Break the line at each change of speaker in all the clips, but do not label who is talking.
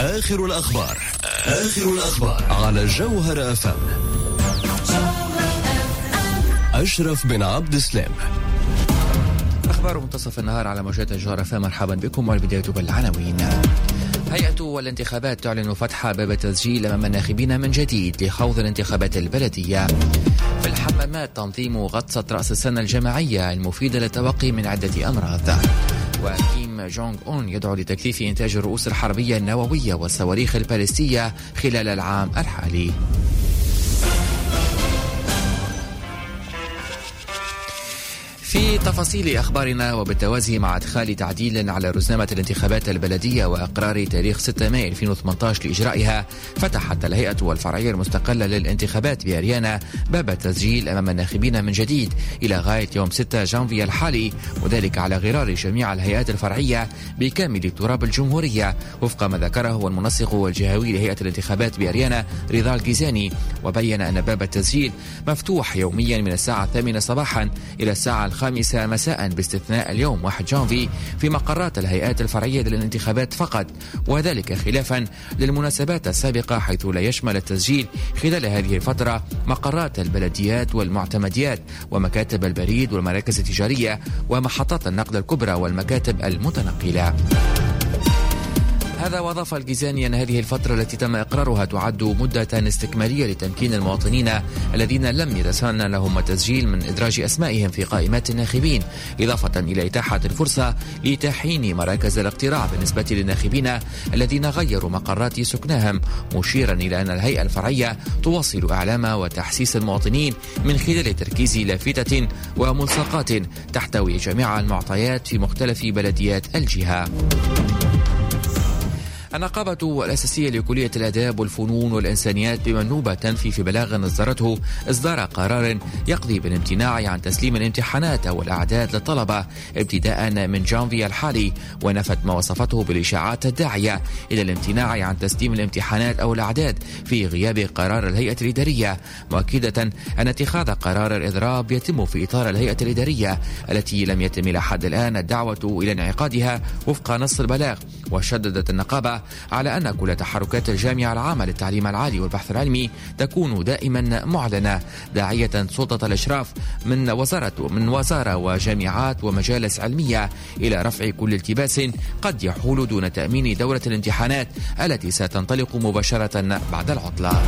آخر الأخبار على جوهر أفهم. أشرف بن عبد السلام.
أخبار منتصف النهار على موجات جوهر أفهم. مرحبا بكم، والبداية بالعناوين. هيئة الانتخابات تعلن فتح باب التسجيل أمام الناخبين من جديد لخوض الانتخابات البلدية. في الحمامات تنظيم غطسة رأس السنة الجماعية المفيدة للتوقي من عدة أمراض. وكيم جونغ أون يدعو لتكثيف إنتاج الرؤوس الحربية النووية والصواريخ البالستية خلال العام الحالي. في تفاصيل أخبارنا، وبالتوازي مع إدخال تعديل على رزنامة الانتخابات البلدية وإقرار تاريخ 6 مايو 2018 لإجرائها، فتحت الهيئة والفرعية المستقلة للانتخابات بأريانا باب التسجيل أمام الناخبين من جديد إلى غاية يوم 6 جانفي الحالي، وذلك على غرار جميع الهيئات الفرعية بكامل تراب الجمهورية، وفق ما ذكره المنسق والجهوي لهيئة الانتخابات بأريانا رضا الجيزاني. وبين أن باب التسجيل مفتوح يوميا من الساعة 8 صباحا إلى الساعة 5 مساء باستثناء اليوم 1 جانفي في مقرات الهيئات الفرعية للانتخابات فقط، وذلك خلافا للمناسبات السابقة حيث لا يشمل التسجيل خلال هذه الفترة مقرات البلديات والمعتمديات ومكاتب البريد والمراكز التجارية ومحطات النقد الكبرى والمكاتب المتنقلة. هذا وأضاف الجيزاني أن هذه الفترة التي تم إقرارها تعد مدة استكمالية لتمكين المواطنين الذين لم يتسنى لهم التسجيل من إدراج أسمائهم في قائمات الناخبين، إضافة إلى إتاحة الفرصة لتحيين مراكز الاقتراع بالنسبة للناخبين الذين غيروا مقرات سكنهم، مشيرا إلى أن الهيئة الفرعية تواصل إعلام وتحسيس المواطنين من خلال تركيز لافتة وملصقات تحتوي جميع المعطيات في مختلف بلديات الجهة. النقابة الأساسية لكلية الآداب والفنون والإنسانيات بمنوبة تنفي في بلاغ أصدرته إصدار قرار يقضي بالامتناع عن تسليم الامتحانات والأعداد للطلبة ابتداء من جانفي الحالي، ونفت ما وصفته بالإشاعات الداعية إلى الامتناع عن تسليم الامتحانات أو الأعداد في غياب قرار الهيئة الإدارية، مؤكدة أن اتخاذ قرار الإضراب يتم في إطار الهيئة الإدارية التي لم يتم لحد الآن الدعوة إلى انعقادها وفق نص البلاغ. وشددت النقابة على أن كل تحركات الجامعة العامة للتعليم العالي والبحث العلمي تكون دائما معلنة، داعية سلطة الإشراف من وزارة وجامعات ومجالس علمية إلى رفع كل التباس قد يحول دون تأمين دورة الامتحانات التي ستنطلق مباشرة بعد العطلة.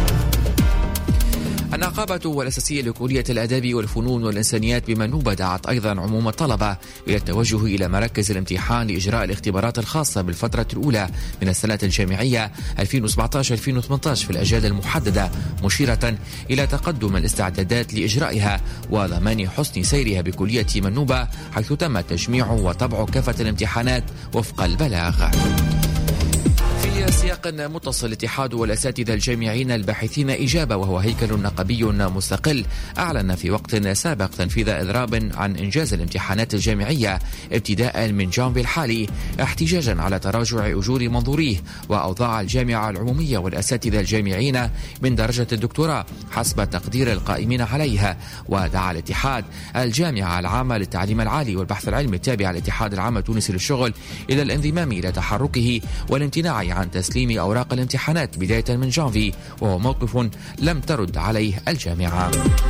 النقابة الأساسية لكلية الآداب والفنون والإنسانيات بمنوبة دعت أيضا عموم الطلبة إلى التوجه إلى مراكز الامتحان لإجراء الاختبارات الخاصة بالفترة الأولى من السنة الجامعية 2017-2018 في الأجال المحددة، مشيرة إلى تقدم الاستعدادات لإجرائها وضمان حسن سيرها بكلية منوبة، حيث تم تجميع وطبع كافة الامتحانات وفق البلاغ. في سياق متصل، الاتحاد والأساتذة الجامعيين الباحثين إجابة، وهو هيكل نقابي مستقل، أعلن في وقت سابق تنفيذ إضراب عن إنجاز الامتحانات الجامعية ابتداء من جانفي الحالي، احتجاجا على تراجع أجور منظوريه وأوضاع الجامعة العمومية والأساتذة الجامعيين من درجة الدكتوراه حسب تقدير القائمين عليها. ودعا الاتحاد الجامعة العامة للتعليم العالي والبحث العلمي التابع للاتحاد العام التونسي للشغل إلى الانضمام إلى تحركه والامتناع عن تسليم أوراق الامتحانات بداية من جانفي، وهو موقف لم ترد عليه الجامعة.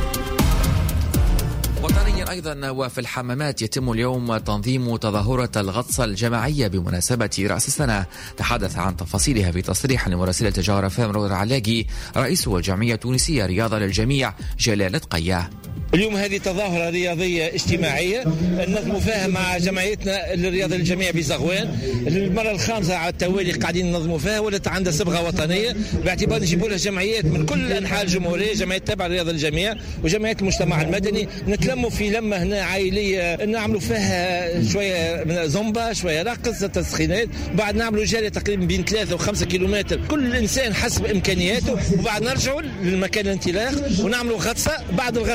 وطنيا أيضا، وفي الحمامات يتم اليوم تنظيم تظاهرة الغطس الجماعية بمناسبة رأس السنة. تحدث عن تفاصيلها في تصريح لمراسلة جوهر أفهم رضا العلاقي رئيس الجمعية التونسية رياضة للجميع جلالة قية.
اليوم هذه تظاهرة رياضية اجتماعية ننظم فيها مع جمعيتنا الرياضة للجميع بزغوان، المرة الخامسة على التوالي قاعدين ننظموا فيها، ولات عندها صبغة وطنية باعتبار نجيبوا لها جمعيات من كل أنحاء الجمهورية، جمعيات تابعة للرياضة للجميع وجمعيات المجتمع المدني، نتلموا في لمة هنا عائلية نعملوا فيها شوية زومبا، شوية رقص، تسخينات، بعد نعملوا جري تقريبا بين 3 و5 كيلومتر كل إنسان حسب إمكانياته، وبعد نرجعوا للمكان الانطلاق ونعملوا غطسة. بعد الغطسة عندنا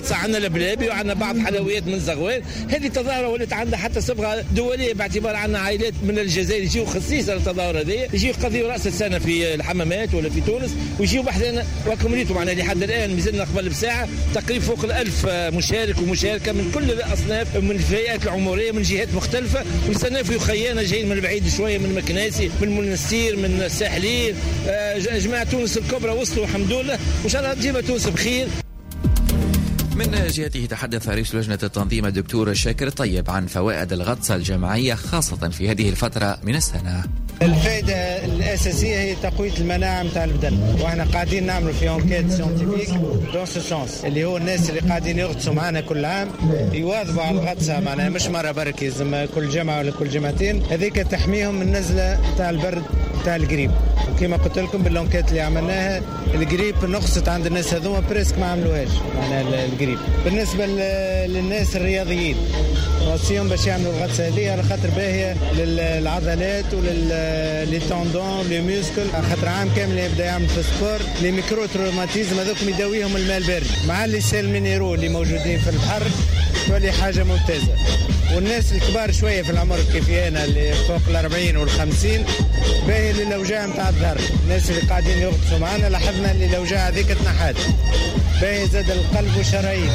بلابي وعندنا بعض حلويات من زغوان. هذه تظاهرة ولات عندها حتى صبغة دولية، باعتبار عندنا عائلات من الجزائر يجيو خصيصا للتظاهرة هذه، يجيو يقضيوا رأس السنة في الحمامات ولا في تونس ويجيو بحثنا. وكم ريتوا معنا لحد الآن مازلنا قبل بساعة تقريبا فوق 1000 مشارك ومشاركة من كل الأصناف، من الفئات العمرية، من جهات مختلفة. ونستناو خيانا جايين من بعيد شوية، من مكناسي، من منستير، من الساحلين. جماعة تونس الكبرى وصلوا الحمد لله، وإن شاء الله ديما تونس بخير.
من جهته تحدث رئيس لجنة التنظيم الدكتور شاكر طيب عن فوائد الغطس الجماعية خاصة في هذه الفترة من السنة.
الفائدة الأساسية هي تقوية المناعة متاع البدن، وإحنا قاعدين نعملوا في انكيت سيونتيفيك دون سو سونس، اللي هو الناس اللي قاعدين يغطسوا معنا كل عام يواظبوا على الغطسة، معناها مش مرة برك، لازم كل جمعة ولا كل جمعتين. هذيك تحميهم من النزلة متاع البرد متاع القريب. وكما قلت لكم بالانكيت اللي عملناها القريب نقصت عند الناس هذوما بريسك ما عملوهاش معناها القريب. بالنسبة للناس الرياضيين نوصيهم باش يعملوا الغطسة هذه على خاطر باهية للعضلات وللتندون للميوسكل، خاطر عام كامل يبدا يعمل في السبور. لي ميكرو تروماتيزم هذوك يداويهم الماء البارد مع لي سيل مينيرو اللي موجودين في البحر، تولي حاجة ممتازة. والناس الكبار شوية في العمر كيف أنا اللي فوق 40 وال50 باهي للأوجاع متاع الظهر. الناس اللي قاعدين يغطسوا معنا لاحظنا اللي الأوجاع هذيك تنحات، باهي زاد القلب والشرايين.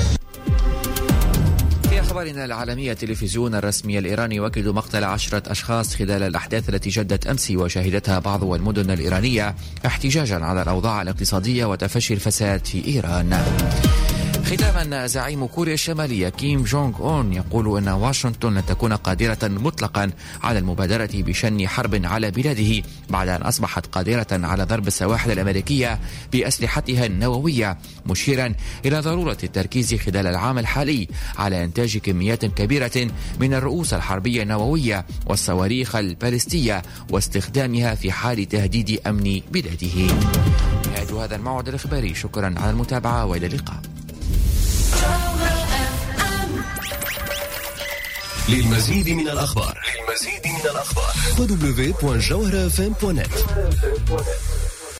في أخبارنا العالمية، التلفزيون الرسمي الإيراني يؤكد مقتل 10 أشخاص خلال الأحداث التي جدت أمس وشهدتها بعض المدن الإيرانية احتجاجا على الأوضاع الاقتصادية وتفشي الفساد في إيران. ختاما، زعيم كوريا الشمالية كيم جونغ أون يقول أن واشنطن لن تكون قادرة مطلقا على المبادرة بشن حرب على بلاده بعد أن أصبحت قادرة على ضرب السواحل الأمريكية بأسلحتها النووية، مشيرا إلى ضرورة التركيز خلال العام الحالي على إنتاج كميات كبيرة من الرؤوس الحربية النووية والصواريخ البالستية واستخدامها في حال تهديد أمن بلاده. نهاية هذا الموعد الإخباري، شكرا على المتابعة وإلى اللقاء.
للمزيد من الأخبار www.jawharafm.net